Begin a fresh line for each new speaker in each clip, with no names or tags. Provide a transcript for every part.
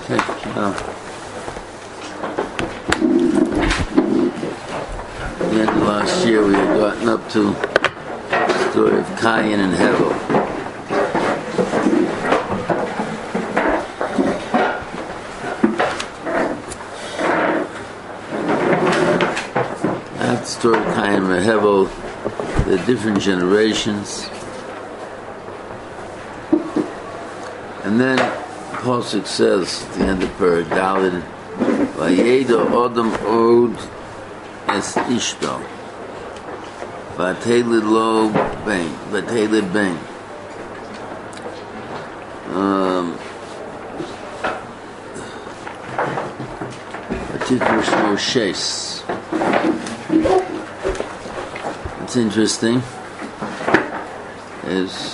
Now, the end of last year we had gotten up to the story of Cain and Hevel. After the story of Cain and Hevel, the different generations. And then Pasuk says at the end of Perek Daled, Vayeda Odom Od Es Ishto, Vatelid Lo Ben, Vatelid Ben. Vatikur Shmo Shes. What's interesting is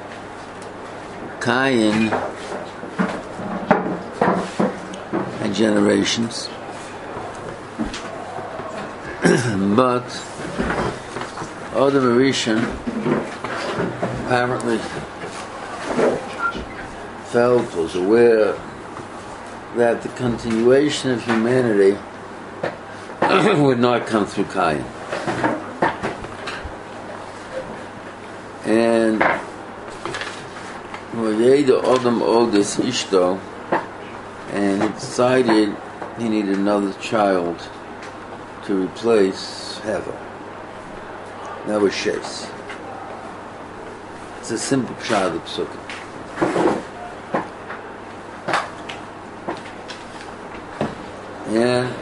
Cain and generations, but Adam Rishon apparently was aware that the continuation of humanity would not come through Cain. And Adam Odis Ishto, and he decided he needed another child to replace Hevel. That was Shes. It's a simple child of Psukim. And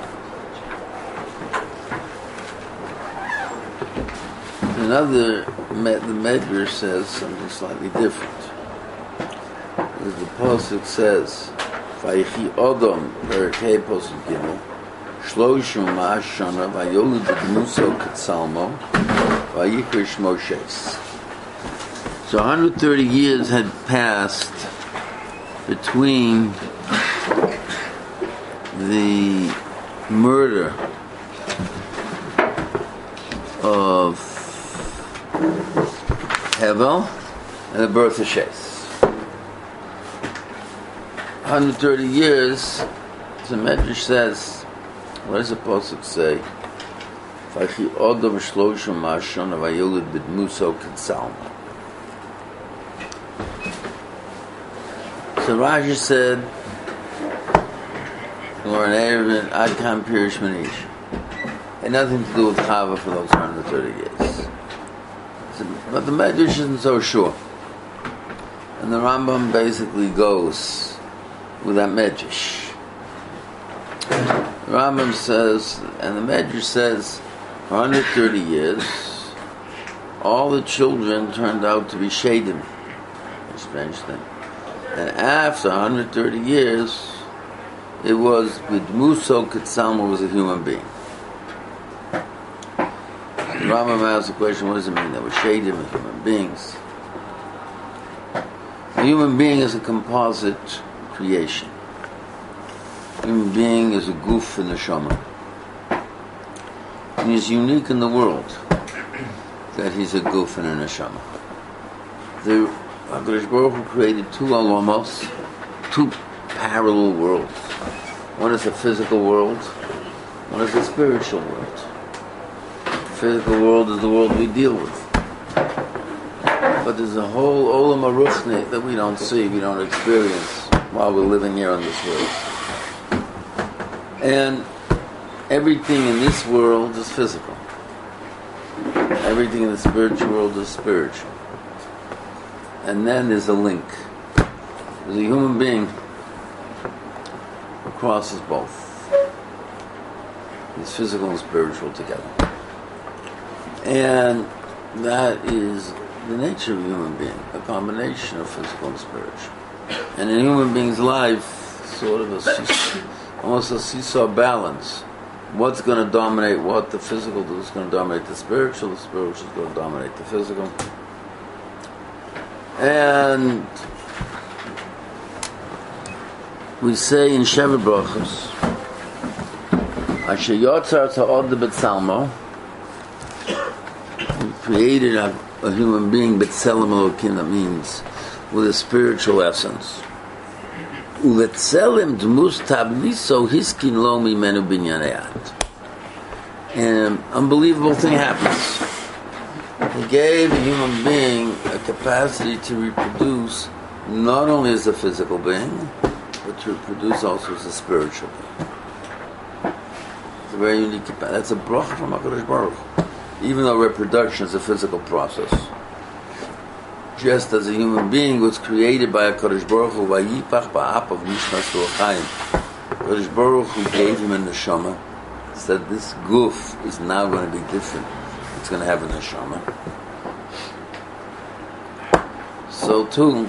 the Medrash says something slightly different. As the Pasuk says, Vayichi Odom Perkei Pasuk Gimel, Shloshim Ma'ashana Vayolid B'Muso Ketsalmo Vayikra Shmo Shes. So 130 years had passed between the murder of Hevel and the birth of Shes. 130 years, the Medrash says, what does the Pasuk say? Vayichi Odom Shloshim Ma'ashana Vayolid B'Muso Ketsalmo. So Rashi said, or an Erevin Adkam Pirish Manish, had nothing to do with Chava for those 130 years. But the Medrash isn't so sure. And the Rambam basically goes with that Medrash. The Rambam says, and the Medrash says, for 130 years, all the children turned out to be Shadim. A strange thing. And after 130 years, it was with Muso Ketsalmo was a human being. The Rambam asks the question, what does it mean? That we're shadim of human beings. A human being is a composite creation. A human being is a goof in the neshama. And he's unique in the world that he's a goof and a neshama. The HaKadosh Baruch Hu created two alamos, two parallel worlds. One is a physical world, one is a spiritual world. The physical world is the world we deal with. But there's a whole olam aruchni that we don't see, we don't experience while we're living here on this world. And everything in this world is physical. Everything in the spiritual world is spiritual. And then there's a link. There's a human being who crosses both. It's physical and spiritual together. And that is the nature of a human being, a combination of physical and spiritual. And in a human being's life, sort of almost a seesaw balance. What's going to dominate what? The physical is going to dominate the spiritual is going to dominate the physical. And we say in Sheva Brachos, Asher Yotzar Ta'od B'Tzalmo, we created a human being, B'Tzelem Elokim, that means with a spiritual essence. Uletzelem dmus tabliso hiskin lo mimenu binyanayat. An unbelievable thing happens. He gave a human being a capacity to reproduce not only as a physical being, but to reproduce also as a spiritual being. It's a very unique capacity. That's a bracha from HaKadosh Baruch Hu. Even though reproduction is a physical process. Just as a human being was created by HaKadosh Baruch Hu, vayipach ba'apav nishmas ruachayim. HaKadosh Baruch Hu gave him a neshama, said this guf is now going to be different. It's going to have a neshama. So too,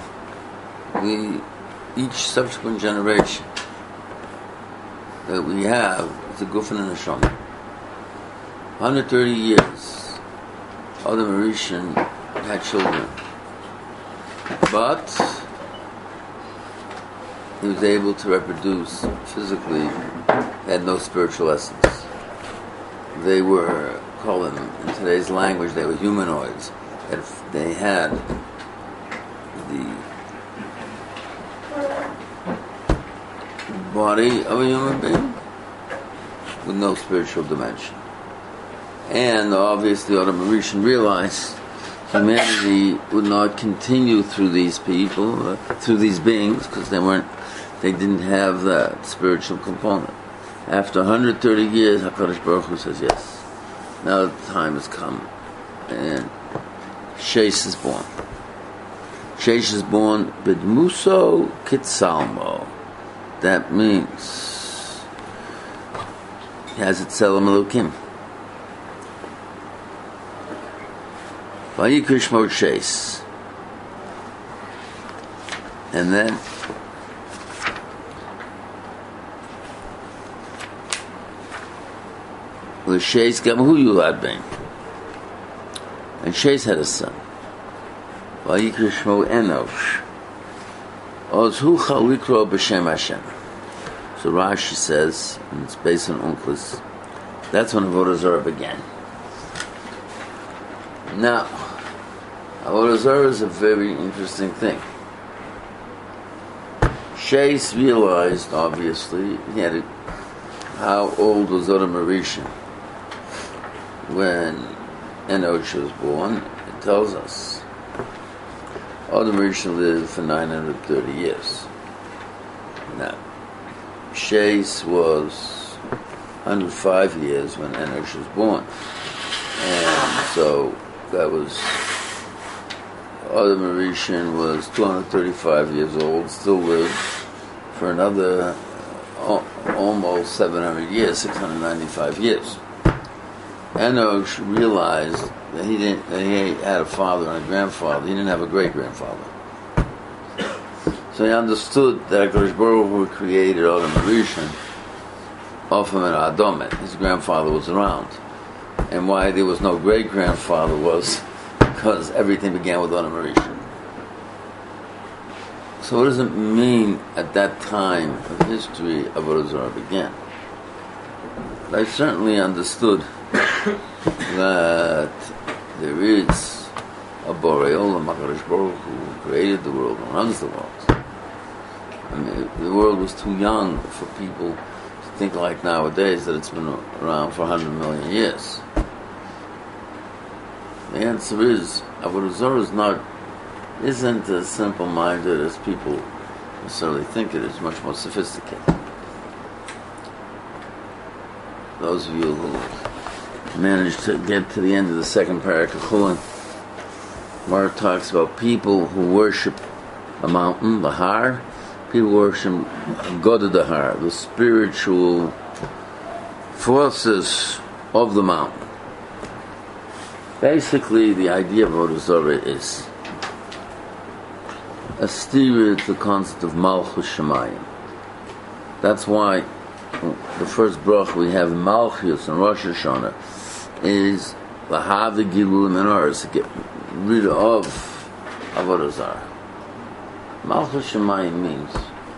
each subsequent generation that we have is a guf and a neshama. 130 years, Adam Rishon had children, but he was able to reproduce physically, had no spiritual essence. They were, calling them in today's language, they were humanoids. They had the body of a human being with no spiritual dimension. And obviously Adam Rishon realized humanity would not continue through these people, through these beings, because they didn't have that spiritual component. After 130 years, HaKadosh Baruch Hu says, yes, now the time has come. And Shesh is born. Shesh is born Bidmuso Kitsalmo. That means he has Tzelem Elokim. Vayikra Shmo Shesh. And then L'Shesh Gamhu Yulad Ben. And Shesh had a son. Vayikra Shmo Enosh. Ozhu Chalikro B'Shem Hashem. So Rashi says, and it's based on Unclus, that's when Avodah Zarah began. Now, Avodah Zarah is a very interesting thing. Shesh realized, obviously, how old was Adam Rishon when Enosh was born. It tells us Adam Rishon lived for 930 years. Now, Shesh was 105 years when Enosh was born. And so that was, Adam Rishon was 235 years old, still lived for another almost 700 years, 695 years. Enosh realized that he had a father and a grandfather. He didn't have a great-grandfather. So he understood that HaKadosh Baruch Hu created Adam Rishon off him and Adam. His grandfather was around. And why there was no great-grandfather was because everything began with Adam Rishon. So what does it mean at that time of history Avodah Zarah began? I certainly understood that there is a Borei Olam, HaKadosh Baruch Hu, who created the world and runs the world. I mean, the world was too young for people to think like nowadays that it's been around for 100 million years. The answer is, Avodah Zarah isn't as simple-minded as people necessarily think it is, much more sophisticated. Those of you who managed to get to the end of the second parak of Chulin, Mark talks about people who worship a mountain, the Har. People worship God of the Har, the spiritual forces of the mountain. Basically, the idea of Avodah Zarah is a stira to the concept of Malchus Shemayim. That's why the first bracha we have in Malchus and Rosh Hashanah is Lahav Gilul Menorah, to get rid of Avodah Zarah. Malchus Shemayim means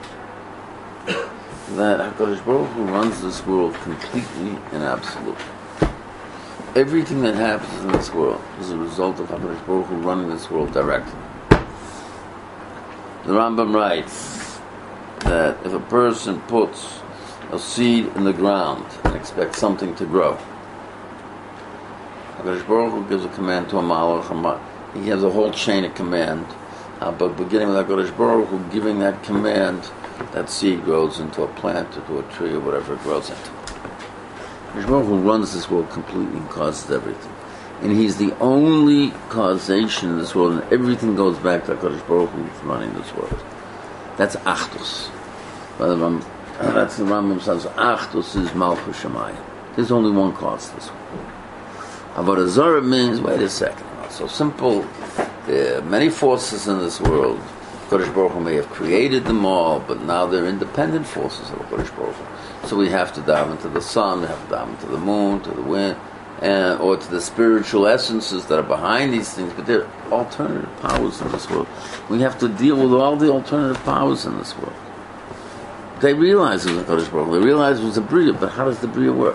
that HaKadosh Baruch Hu runs this world completely and absolutely. Everything that happens in this world is a result of HaKadosh Baruch Hu running this world directly. The Rambam writes that if a person puts a seed in the ground and expects something to grow, HaKadosh Baruch Hu gives a command to a malach. He has a whole chain of command, but beginning with HaKadosh Baruch Hu giving that command, that seed grows into a plant or to a tree or whatever it grows into. HaKadosh Baruch Hu runs this world completely and causes everything. And He's the only causation in this world, and everything goes back to HaKadosh Baruch Hu who's running this world. That's Achdus. That's the Rambam says, Achdus is Malchus Shemayim. There's only one cause to this world. Avodah Zarah means, wait a second, not so simple. There are many forces in this world. HaKadosh Baruch Hu may have created them all, but now they're independent forces of HaKadosh Baruch Hu. So we have to dive into the sun, we have to dive into the moon, to the wind, or to the spiritual essences that are behind these things, but there are alternative powers in this world. We have to deal with all the alternative powers in this world. They realize it was HaKadosh Baruch Hu. They realize it was a Bria, but how does the Bria work?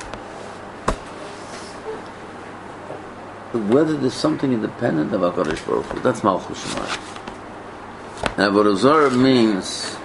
Whether there's something independent of HaKadosh Baruch Hu, that's Malchus Shemayim. And Avodah Zarah means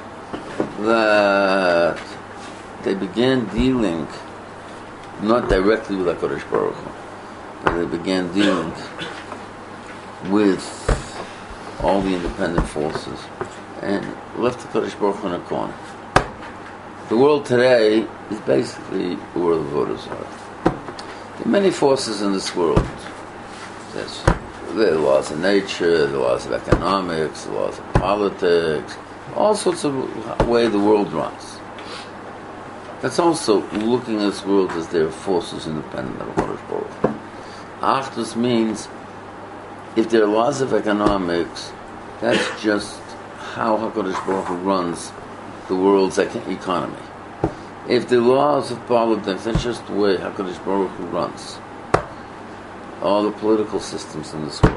that they began dealing not directly with HaKadosh Baruch Hu, but they began dealing with all the independent forces and left HaKadosh Baruch Hu in a corner. The world today is basically a world of Avodah Zarah. There are many forces in this world. There's the laws of nature, the laws of economics, the laws of politics, all sorts of way the world runs. That's also looking at this world as there are forces independent of HaKadosh Baruch Hu. Achdus means if there are laws of economics, that's just how HaKadosh Baruch Hu runs the world's economy. If the laws of politics, that's just the way HaKadosh Baruch Hu runs all the political systems in this world.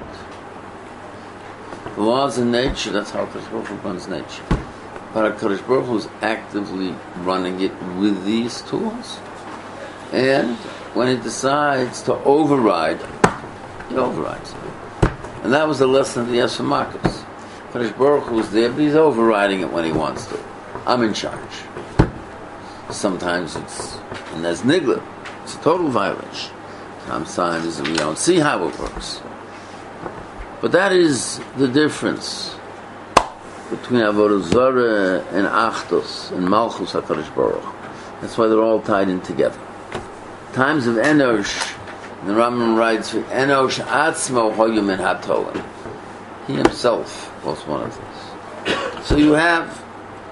The laws of nature, that's how HaKadosh Baruch Hu runs nature. But HaKadosh Baruch Hu is actively running it with these tools. And when it decides to override, it overrides. And that was the lesson of the Yesod Makos. HaKadosh Baruch Hu is there, but he's overriding it when he wants to. I'm in charge. Sometimes it's, and there's nigla, it's a total violation. Sometimes we don't see how it works. But that is the difference between Avodah Zarah and Achdus and Malchus HaKadosh Baruch. That's why they're all tied in together. Times of Enosh, the Rambam writes, Enosh Atzmo Hoyu Min HaTolim. He himself was one of these. So you have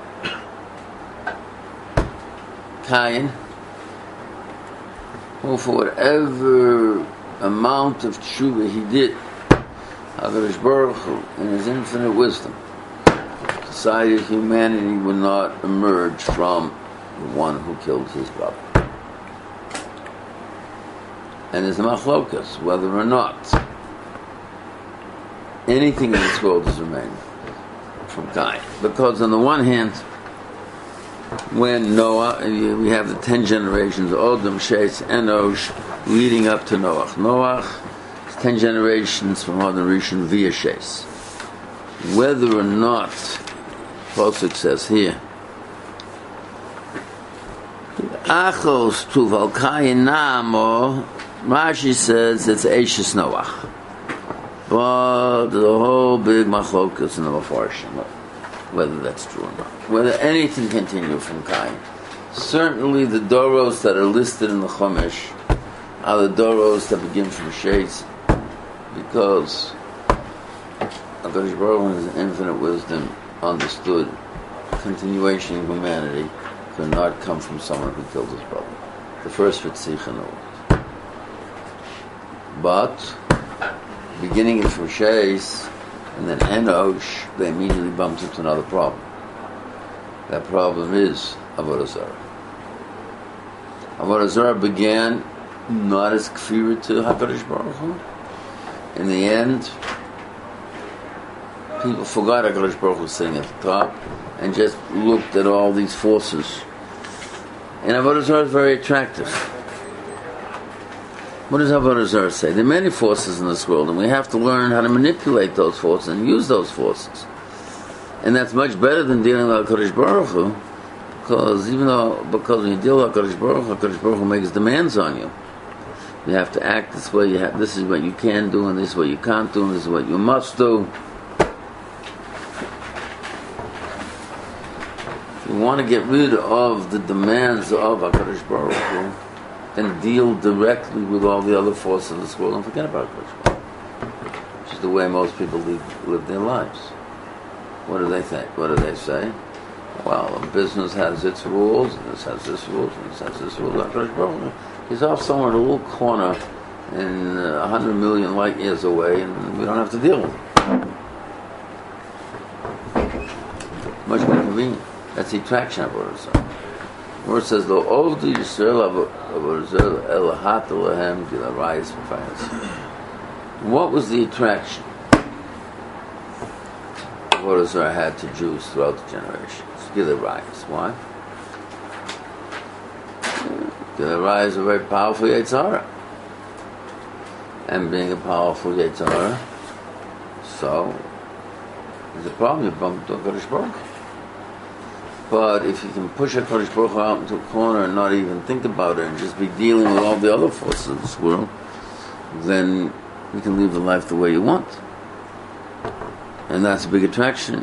Cain, who for whatever amount of tshuva he did, HaKadosh Baruch Hu, in His infinite wisdom, decided humanity would not emerge from the one who killed his brother. And there's a machlokas whether or not anything in this world is remaining from Cain. Because on the one hand, when Noah, we have the 10 generations, Odom, Shes, Enosh, leading up to Noach. Noach is 10 generations from Odom, Rishon, via Shes. Whether or not, Posuk says here, Achos Tuval Kayin Namo, Rashi says it's Eishes Noach. But the whole big machlokas in the Mefarshim, whether that's true or not, whether anything continued from Cain. Certainly the doros that are listed in the Chumash are the doros that begin from Shes, because HaKadosh Baruch Hu in His infinite wisdom understood continuation in humanity could not come from someone who killed his brother. The first Ritzich in the world. But beginning it from Shes and then Enosh, they immediately bumped into another problem. That problem is Avodah Zarah. Avodah Zarah began not as kfirah to HaKadosh Baruch Hu. In the end, people forgot HaKadosh Baruch Hu was sitting at the top and just looked at all these forces. And Avodah Zarah is very attractive. What does Avodah Zarah say? There are many forces in this world, and we have to learn how to manipulate those forces and use those forces. And that's much better than dealing with HaKadosh Baruch Hu, because when you deal with HaKadosh Baruch Hu makes demands on you. You have to act this way, this is what you can do, and this is what you can't do, and this is what you must do. If you want to get rid of the demands of HaKadosh Baruch Hu, then deal directly with all the other forces of this world and forget about HaKadosh Baruch Hu, which is the way most people live their lives. What do they think? What do they say? Well, a business has its rules, and this has this rules, and this has this rules. HaKadosh Baruch Hu, he's off somewhere in a little corner in 100 million light years away, and we don't have to deal with him. Much more convenient. That's the attraction of Avodah Zarah. The word says, "Lo ovdu Yisrael Avodah Zarah elahat elahem gilarayis v'fayas." What was the attraction Avodah Zarah had to Jews throughout the generations? Gilarayis. Why? Gilarayis is a very powerful Yetzer Hara. And being a powerful Yetzer Hara, so there's a problem. You bump into HaKadosh Baruch Hu. But if you can push HaKadosh Baruch Hu out into a corner and not even think about it and just be dealing with all the other forces of this world, then you can live the life the way you want. And that's a big attraction.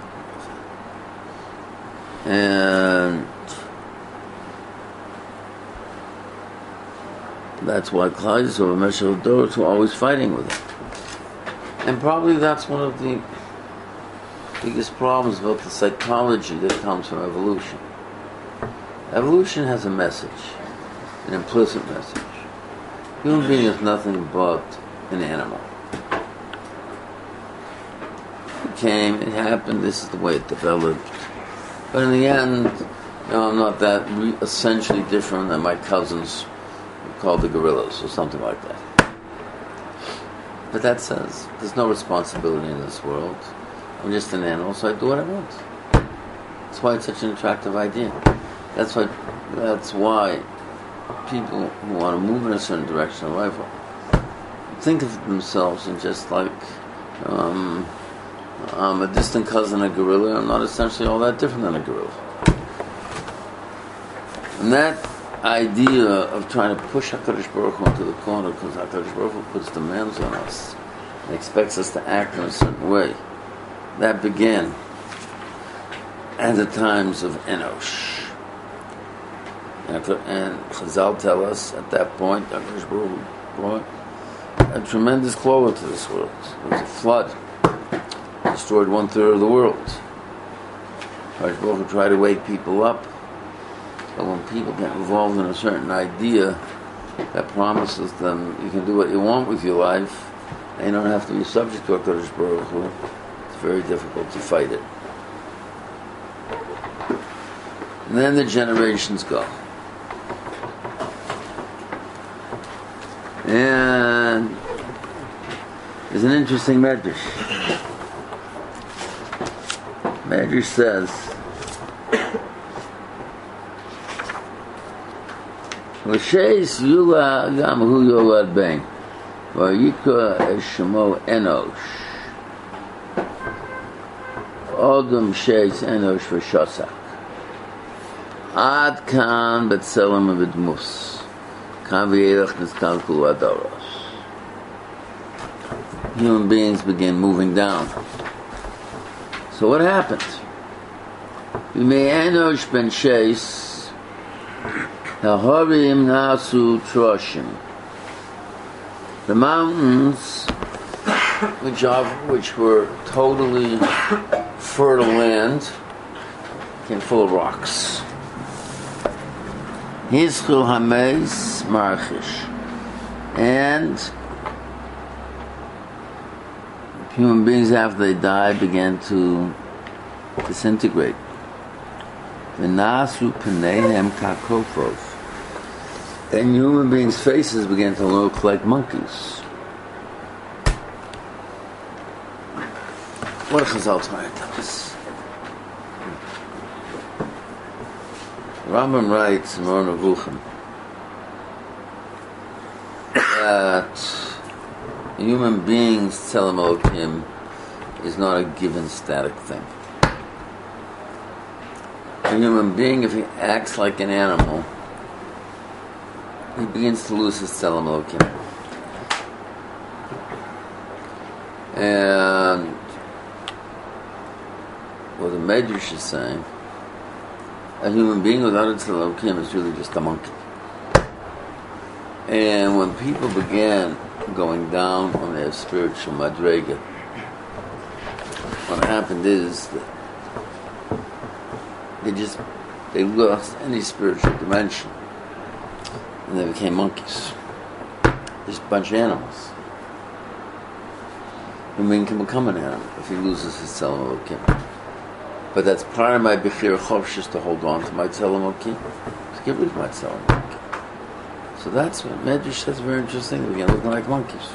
And that's why Klal Yisrael and Meshach Dorot were always fighting with it. And probably that's one of the biggest problems about the psychology that comes from evolution. Evolution has a message, an implicit message. Human being is nothing but an animal. It came, it happened, this is the way it developed. But in the end, I'm not that essentially different than my cousins called the gorillas or something like that. But that says there's no responsibility in this world. I'm just an animal, so I do what I want. That's why it's such an attractive idea. That's why people who want to move in a certain direction in life think of themselves in just like I'm a distant cousin of a gorilla. I'm not essentially all that different than a gorilla. And that idea of trying to push HaKadosh Baruch Hu into the corner because HaKadosh Baruch Hu puts demands on us and expects us to act in a certain way, that began at the times of Enosh. And Chazal tell us at that point, HaKadosh Baruch Hu brought a tremendous glow into this world. There was a flood, destroyed 1/3 of the world. HaKadosh Baruch Hu tried to wake people up. But when people get involved in a certain idea that promises them you can do what you want with your life, and you don't have to be subject to HaKadosh Baruch Hu, it's very difficult to fight it. And then the generations go. And there's an interesting medrash. Medrash says, L'sheis yula gam hu yolad ben, v'yikra eshemo enosh, odom sheis enosh v'shosak, ad kan betzelem v'dmus, kan v'yelech niskalkul adoros. Human beings begin moving down. So what happened? V'mei enosh ben sheis, Haharim nasu troshim. The mountains, which were totally fertile land, became full of rocks. Hizchul hameis marchish, and human beings after they died began to disintegrate. V'nasu pneihem kakofos. Then human beings' faces began to look like monkeys. What does Chazal trying to tell us? Rambam writes in Moreh Nevuchim that human beings, Tzelem Elokim, is not a given static thing. A human being, if he acts like an animal, he begins to lose his Tzelem Elokim. And what the Medrash is saying, a human being without a Tzelem Elokim is really just a monkey. And when people began going down on their spiritual madrega, what happened is that they lost any spiritual dimension, and they became monkeys, just a bunch of animals. A man can become an animal if he loses his Tzelem Elokim. But that's part of my Bechir Chofshis to hold on to my Tzelem Elokim, to get rid of my Tzelem Elokim. So that's what Medrash says, very interesting. We begin looking like monkeys.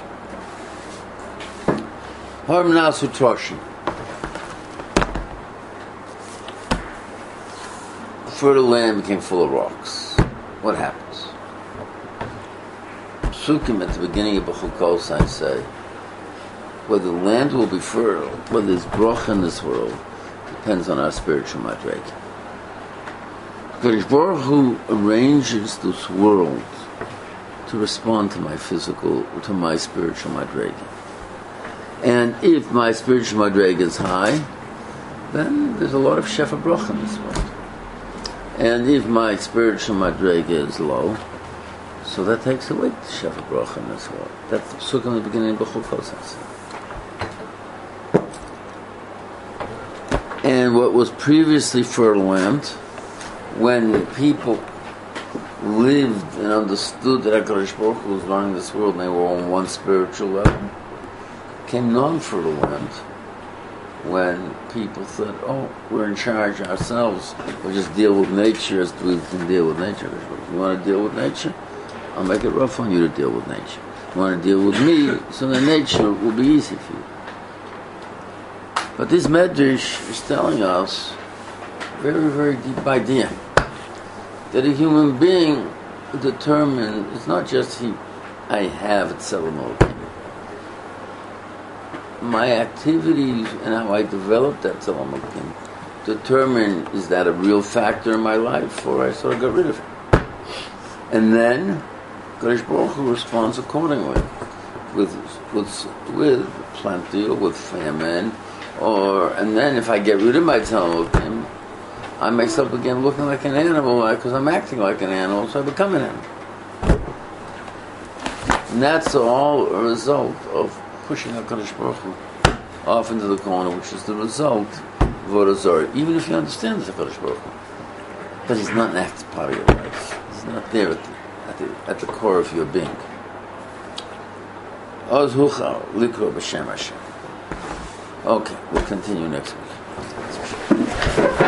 Harm Nasu Toshim. The fertile land became full of rocks. What happens? Psukim at the beginning of Bechukos, I say, whether the land will be fertile, whether there's bracha in this world, depends on our spiritual madrega. Kadosh Baruch Hu arranges this world to respond to my spiritual madrega. And if my spiritual madrega is high, then there's a lot of shefa bracha in this world. And if my spiritual madrega is low, so that takes away the shefa bracha in this world. That's the psuk in the beginning of Bechukos. And what was previously fertile land, when people lived and understood that HaKadosh Baruch Hu was running this world and they were on one spiritual level, came non-fertile land when people said, oh, we're in charge ourselves, we'll just deal with nature as we can deal with nature. If you want to deal with nature, I'll make it rough on you to deal with nature. If you want to deal with me, so then nature will be easy for you. But this Medrash is telling us a very, very deep idea that a human being determined, it's not just I have a Tzelem Elokim. My activities and how I develop that Tzelem Elokim determine, is that a real factor in my life, or I sort of got rid of it. And then Kadosh Baruch Hu responds accordingly, with plenty or with famine, and then if I get rid of my Tzelem Elokim, I myself again looking like an animal because I'm acting like an animal, so I become an animal. And that's all a result of pushing HaKadosh Baruch Hu off into the corner, which is the result of Avodah Zarah. Even if you understand the HaKadosh Baruch Hu, but he's not an active part of your life. He's not there at the core of your being. Oz Huchal Likro B'Shem Hashem. Okay, we'll continue next week.